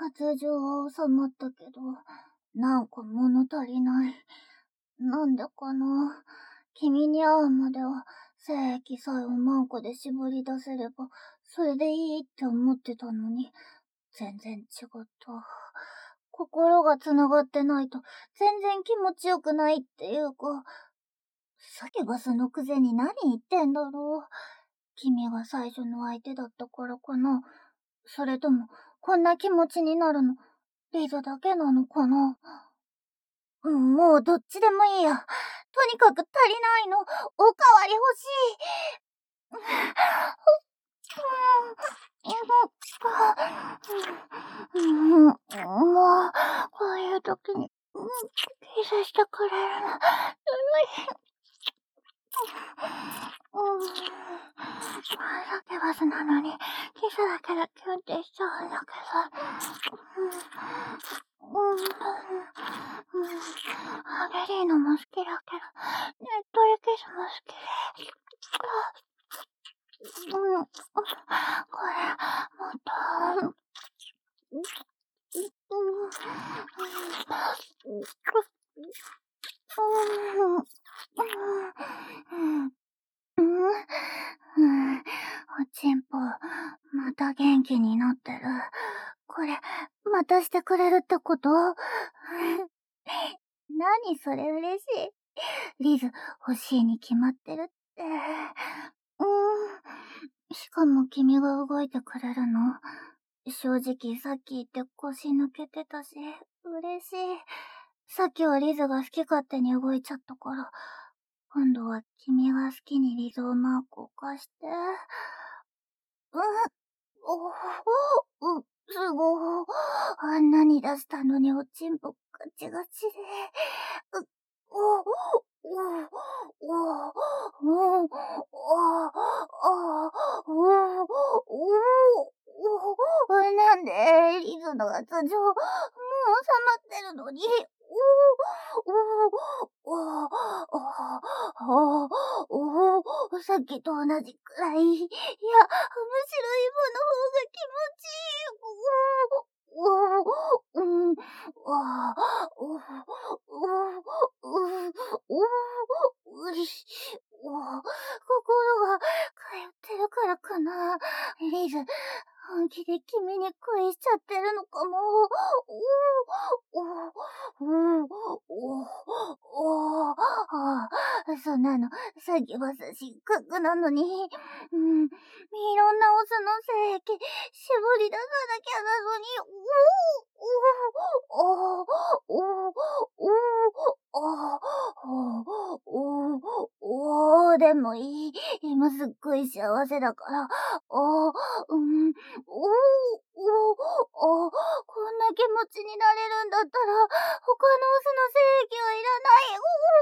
頭上は収まったけど、なんか物足りない。なんでかな。君に会うまでは、精液さえをマンコで絞り出せれば、それでいいって思ってたのに、全然違った。心が繋がってないと、全然気持ちよくないっていうか、サキュバスのくせに何言ってんだろう。君が最初の相手だったからかな。それとも、こんな気持ちになるの、リズだけなのかな。もうどっちでもいいや。とにかく足りないの。おかわり欲しい。もう、こういう時に、キスしてくれるの。さけバスなのに、キスだけでキュンってしちゃうんだけど。ゲリーのも好きだけど、ねっとりキスも好きで。これ、もっと、おちんぽ、また元気になってる。これ、またしてくれるってこと何それ嬉しい。リズ、欲しいに決まってるって。しかも君が動いてくれるの。正直さっき言って腰抜けてたし、嬉しい。さっきはリズが好き勝手に動いちゃったから、今度は君が好きにリズをマークを貸して。すごい。あんなに出したのにおちんぽガチガチで。なんでリズの頭上、もう収まってるのに。さっきと同じくらい。いや、むしろ今の方が気持ちいい。心が通ってるからかな。リズ、本気で君に恋しちゃってるのかも。そんなの、さっきは失格なのに。いろんなオスの精液、絞り出さなきゃなのに。でもいい。今すっごい幸せだから。こんな気持ちになれるんだったら、他のオスの精液はいらない。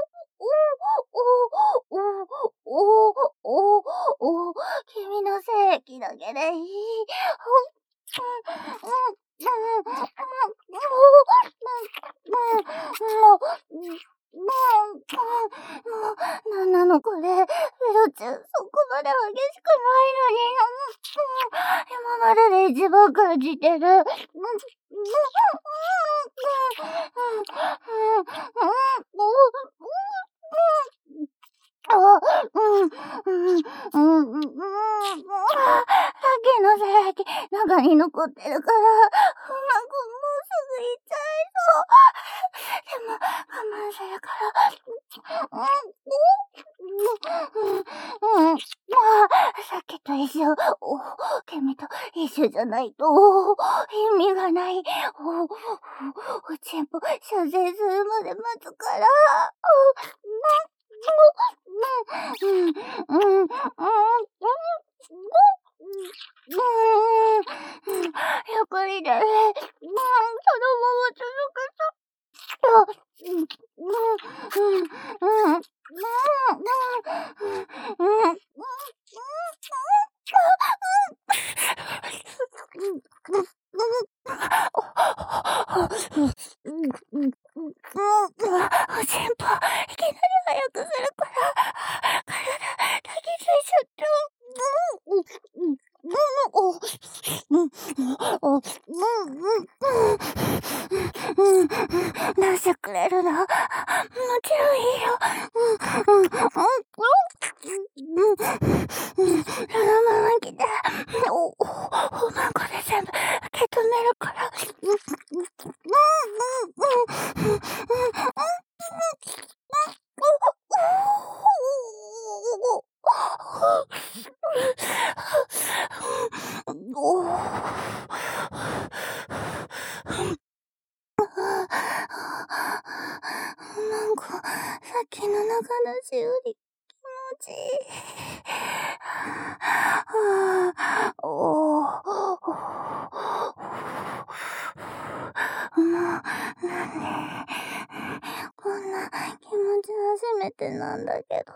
君の精液だけでいい。なんなのこれ。フェロチュン、そこまで激しくないのに。今までで一番感じてる。さっきの精液、中に残ってるから、もうすぐ行っちゃいそう。でも、我慢するから。さっきと一緒。君と一緒じゃないと、意味がない。おちんぽ、射精するまで待つから。やっぱりだね。そのまま続くと。おちんぽ、いきなり早くするから、体、抱きついちゃった。 こんな気持ち初めてなんだけど。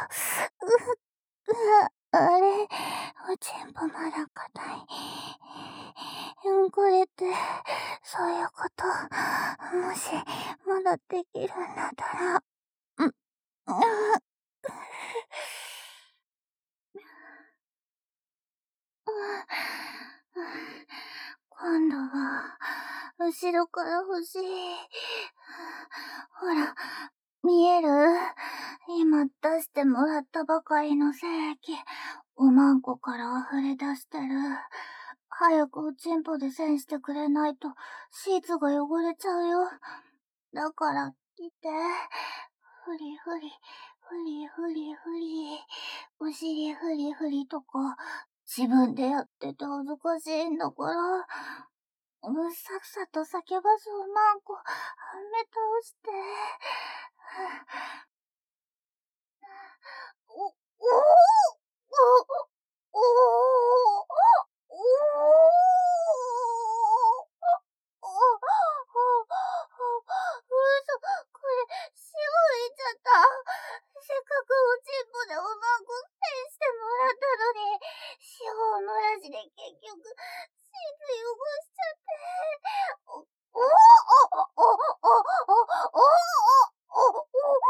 あれ、おちんぽまだ硬い。これって、そういうこと。もし、まだできるんだったら、うん、うん今度は、後ろから欲しい。ほら、見える？今出してもらったばかりの精液、おまんこから溢れ出してる。早くおちんぽで栓してくれないと、シーツが汚れちゃうよ。だから、来て。ふりふり、ふりふりふり、お尻ふりふりとか、自分でやってて恥ずかしいんだから、さっさと叫ばずおまんこ、はめ倒して。お、おーお、おーお嘘、これ、塩浮いちゃった。せっかくおちんぽでおまんこしてもらったのに、塩を漏らしで結局、シーツ汚しちゃって。お、お、お、お、お、お、お、お、お、お、お、お、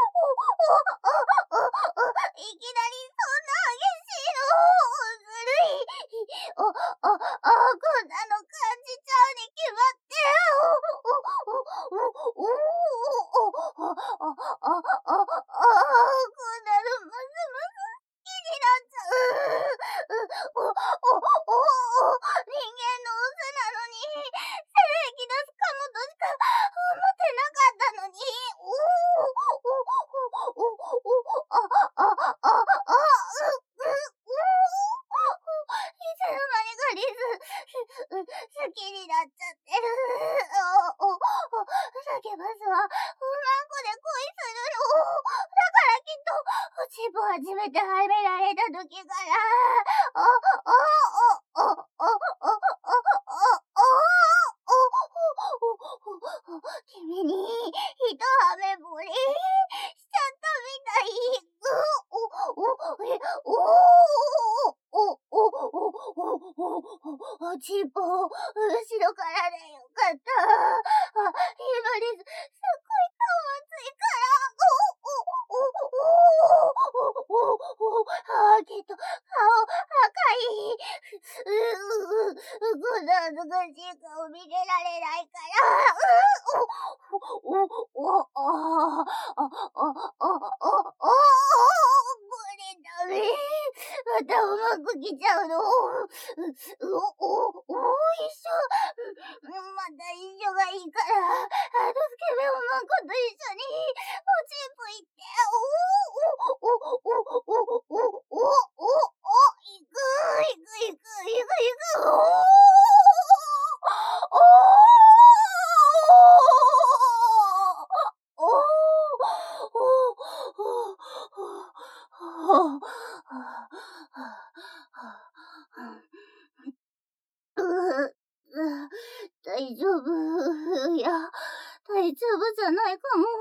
いきなりそんな激しいの。ずるい。こんなの感じちゃうに決まって。こんなのますます好きになっちゃう。人間のオスなのに、精液出すかもとしか思ってなかったのに。いつの間にかリズ、好きになっちゃってる。叫ばすは、おまんこで恋するの。だからきっと、おちんぽ初めてはめられた時から、君に、一はめぼれしちゃったみたい。おちんぽ、後ろからでよかった。今です。すっごい顔熱いから。きっと、顔、赤い。こんな恥ずかしい顔見れられないから。これダメ。またうまくきちゃうの。一緒。また一緒がいいから、スケベおまんこと一緒に、おちんぽ行って、行く、行く、行く、行く、行く、大丈夫。いや、大丈夫じゃないかも。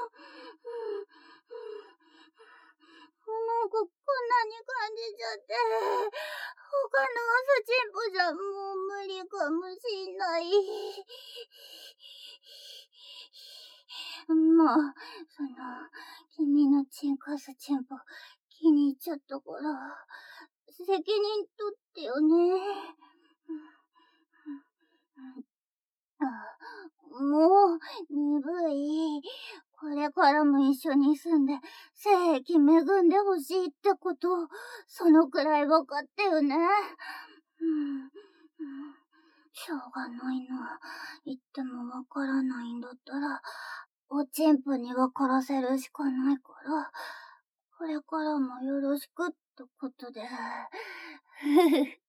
なんかこんなに感じちゃって、他の朝チンポじゃもう無理かもしんない。まあ、君のチンカスチンポ気に入っちゃったから、責任取ってよね。もう、鈍い。これからも一緒に住んで、精液恵んでほしいってこと、そのくらいわかってよね。しょうがないな。言ってもわからないんだったら、おちんぽにわからせるしかないから、これからもよろしくってことで。